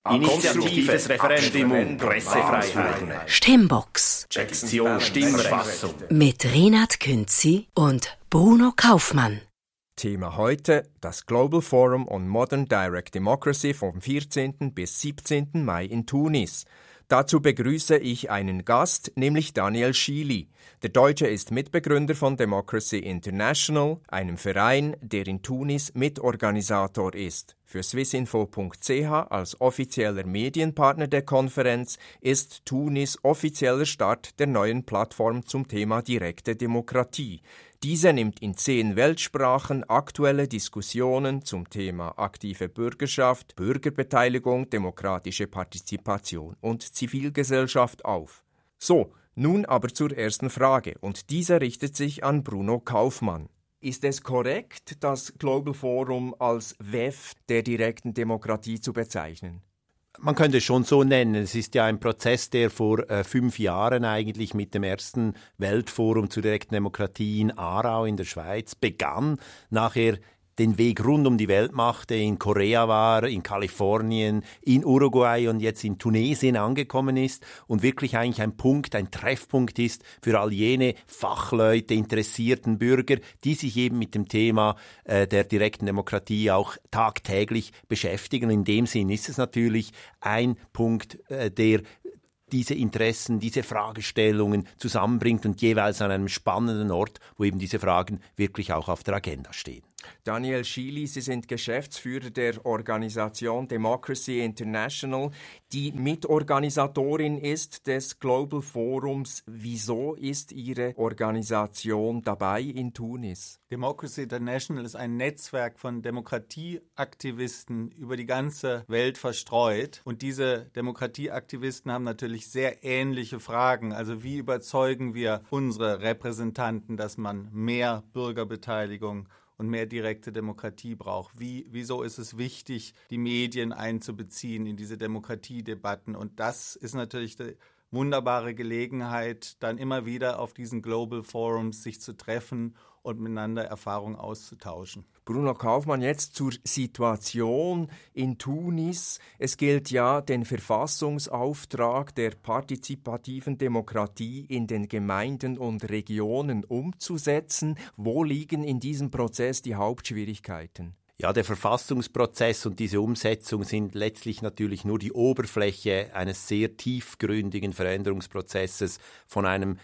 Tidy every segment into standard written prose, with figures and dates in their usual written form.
Initiatives Referendum, Pressefreiheit, Stimmbox, Sektion Stimmverfassung mit Renat Künzi und Bruno Kaufmann. Thema heute: das Global Forum on Modern Direct Democracy vom 14. bis 17. Mai in Tunis. Dazu begrüße ich einen Gast, nämlich Daniel Schily. Der Deutsche ist Mitbegründer von Democracy International, einem Verein, der in Tunis Mitorganisator ist. Für swissinfo.ch als offizieller Medienpartner der Konferenz ist Tunis offizieller Start der neuen Plattform zum Thema direkte Demokratie. Diese nimmt in 10 Weltsprachen aktuelle Diskussionen zum Thema aktive Bürgerschaft, Bürgerbeteiligung, demokratische Partizipation und Zivilgesellschaft auf. So, nun aber zur ersten Frage, und diese richtet sich an Bruno Kaufmann. Ist es korrekt, das Global Forum als WEF der direkten Demokratie zu bezeichnen? Man könnte es schon so nennen. Es ist ja ein Prozess, der vor 5 Jahren eigentlich mit dem ersten Weltforum zur direkten Demokratie in Aarau in der Schweiz begann. Nachher den Weg rund um die Welt machte, in Korea war, in Kalifornien, in Uruguay und jetzt in Tunesien angekommen ist und wirklich eigentlich ein Punkt, ein Treffpunkt ist für all jene Fachleute, interessierten Bürger, die sich eben mit dem Thema der direkten Demokratie auch tagtäglich beschäftigen. In dem Sinn ist es natürlich ein Punkt, der diese Interessen, diese Fragestellungen zusammenbringt und jeweils an einem spannenden Ort, wo eben diese Fragen wirklich auch auf der Agenda stehen. Daniel Schily, Sie sind Geschäftsführer der Organisation Democracy International, die Mitorganisatorin ist des Global Forums. Wieso ist Ihre Organisation dabei in Tunis? Democracy International ist ein Netzwerk von Demokratieaktivisten über die ganze Welt verstreut. Und diese Demokratieaktivisten haben natürlich sehr ähnliche Fragen. Also wie überzeugen wir unsere Repräsentanten, dass man mehr Bürgerbeteiligung und mehr direkte Demokratie braucht? Wieso ist es wichtig, die Medien einzubeziehen in diese Demokratiedebatten? Und das ist natürlich die wunderbare Gelegenheit, dann immer wieder auf diesen Global Forums sich zu treffen und miteinander Erfahrungen auszutauschen. Bruno Kaufmann, jetzt zur Situation in Tunis. Es gilt ja, den Verfassungsauftrag der partizipativen Demokratie in den Gemeinden und Regionen umzusetzen. Wo liegen in diesem Prozess die Hauptschwierigkeiten? Ja, der Verfassungsprozess und diese Umsetzung sind letztlich natürlich nur die Oberfläche eines sehr tiefgründigen Veränderungsprozesses von einem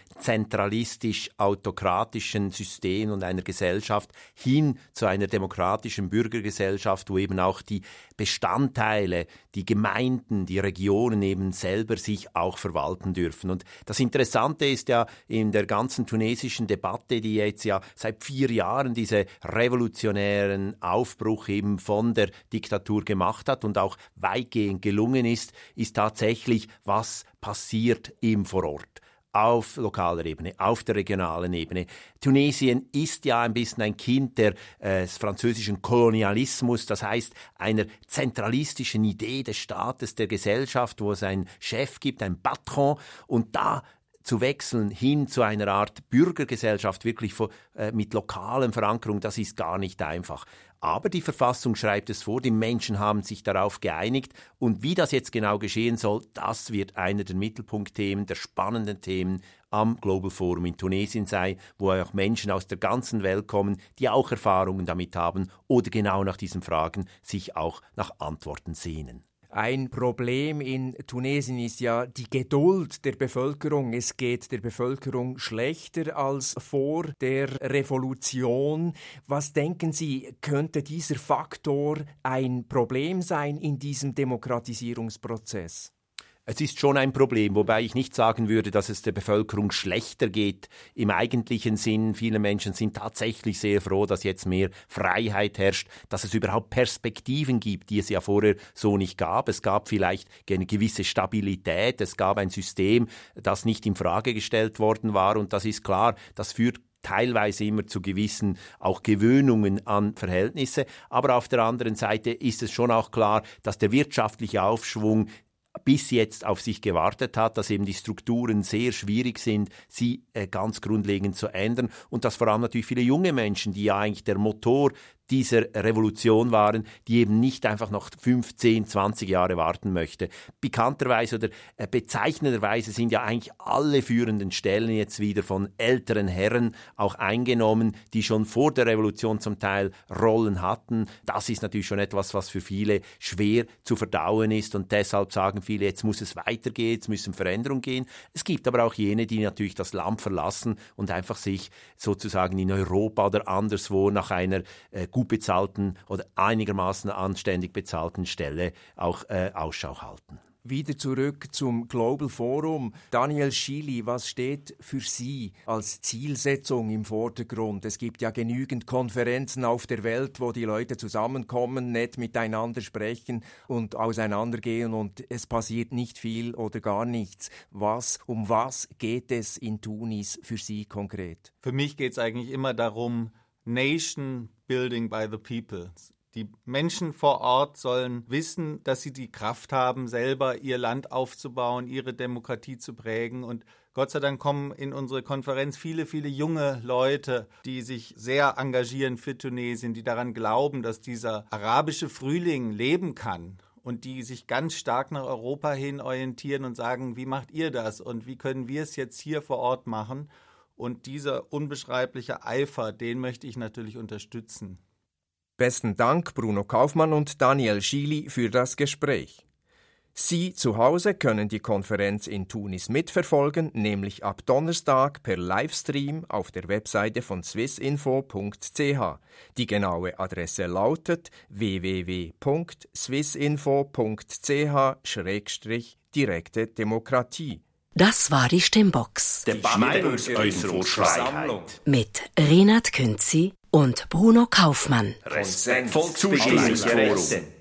zentralistisch-autokratischen System und einer Gesellschaft hin zu einer demokratischen Bürgergesellschaft, wo eben auch die Bestandteile, die Gemeinden, die Regionen eben selber sich auch verwalten dürfen. Und das Interessante ist ja in der ganzen tunesischen Debatte, die jetzt ja seit 4 Jahren diese revolutionären Aufbruch eben von der Diktatur gemacht hat und auch weitgehend gelungen ist tatsächlich, was passiert eben vor Ort. Auf lokaler Ebene, auf der regionalen Ebene. Tunesien ist ja ein bisschen ein Kind des französischen Kolonialismus, das heißt einer zentralistischen Idee des Staates, der Gesellschaft, wo es einen Chef gibt, einen Patron, und da zu wechseln hin zu einer Art Bürgergesellschaft, wirklich mit lokalen Verankerung, das ist gar nicht einfach. Aber die Verfassung schreibt es vor, die Menschen haben sich darauf geeinigt, und wie das jetzt genau geschehen soll, das wird einer der Mittelpunktthemen, der spannenden Themen am Global Forum in Tunesien sein, wo auch Menschen aus der ganzen Welt kommen, die auch Erfahrungen damit haben oder genau nach diesen Fragen sich auch nach Antworten sehnen. Ein Problem in Tunesien ist ja die Geduld der Bevölkerung. Es geht der Bevölkerung schlechter als vor der Revolution. Was denken Sie, könnte dieser Faktor ein Problem sein in diesem Demokratisierungsprozess? Es ist schon ein Problem, wobei ich nicht sagen würde, dass es der Bevölkerung schlechter geht. Im eigentlichen Sinn, viele Menschen sind tatsächlich sehr froh, dass jetzt mehr Freiheit herrscht, dass es überhaupt Perspektiven gibt, die es ja vorher so nicht gab. Es gab vielleicht eine gewisse Stabilität, es gab ein System, das nicht in Frage gestellt worden war, und das ist klar, das führt teilweise immer zu gewissen auch Gewöhnungen an Verhältnisse. Aber auf der anderen Seite ist es schon auch klar, dass der wirtschaftliche Aufschwung bis jetzt auf sich gewartet hat, dass eben die Strukturen sehr schwierig sind, sie ganz grundlegend zu ändern, und dass vor allem natürlich viele junge Menschen, die ja eigentlich der Motor dieser Revolution waren, die eben nicht einfach noch 15, 20 Jahre warten möchte. Bekannterweise oder bezeichnenderweise sind ja eigentlich alle führenden Stellen jetzt wieder von älteren Herren auch eingenommen, die schon vor der Revolution zum Teil Rollen hatten. Das ist natürlich schon etwas, was für viele schwer zu verdauen ist und deshalb sagen viele, jetzt muss es weitergehen, jetzt müssen Veränderungen gehen. Es gibt aber auch jene, die natürlich das Land verlassen und einfach sich sozusagen in Europa oder anderswo nach einer gut bezahlten oder einigermaßen anständig bezahlten Stelle auch Ausschau halten. Wieder zurück zum Global Forum. Daniel Schily, was steht für Sie als Zielsetzung im Vordergrund? Es gibt ja genügend Konferenzen auf der Welt, wo die Leute zusammenkommen, nett miteinander sprechen und auseinandergehen und es passiert nicht viel oder gar nichts. Um was geht es in Tunis für Sie konkret? Für mich geht es eigentlich immer darum, Nation Building by the People. Die Menschen vor Ort sollen wissen, dass sie die Kraft haben, selber ihr Land aufzubauen, ihre Demokratie zu prägen. Und Gott sei Dank kommen in unsere Konferenz viele, viele junge Leute, die sich sehr engagieren für Tunesien, die daran glauben, dass dieser arabische Frühling leben kann. Und die sich ganz stark nach Europa hin orientieren und sagen, wie macht ihr das und wie können wir es jetzt hier vor Ort machen? Und dieser unbeschreibliche Eifer, den möchte ich natürlich unterstützen. Besten Dank Bruno Kaufmann und Daniel Schily für das Gespräch. Sie zu Hause können die Konferenz in Tunis mitverfolgen, nämlich ab Donnerstag per Livestream auf der Webseite von swissinfo.ch. Die genaue Adresse lautet www.swissinfo.ch/direkte Demokratie. Das war die Stimmbox. Meinungsäußerungsfreiheit. Mit Renat Künzi und Bruno Kaufmann. Respektvoll Zustimmungsforum.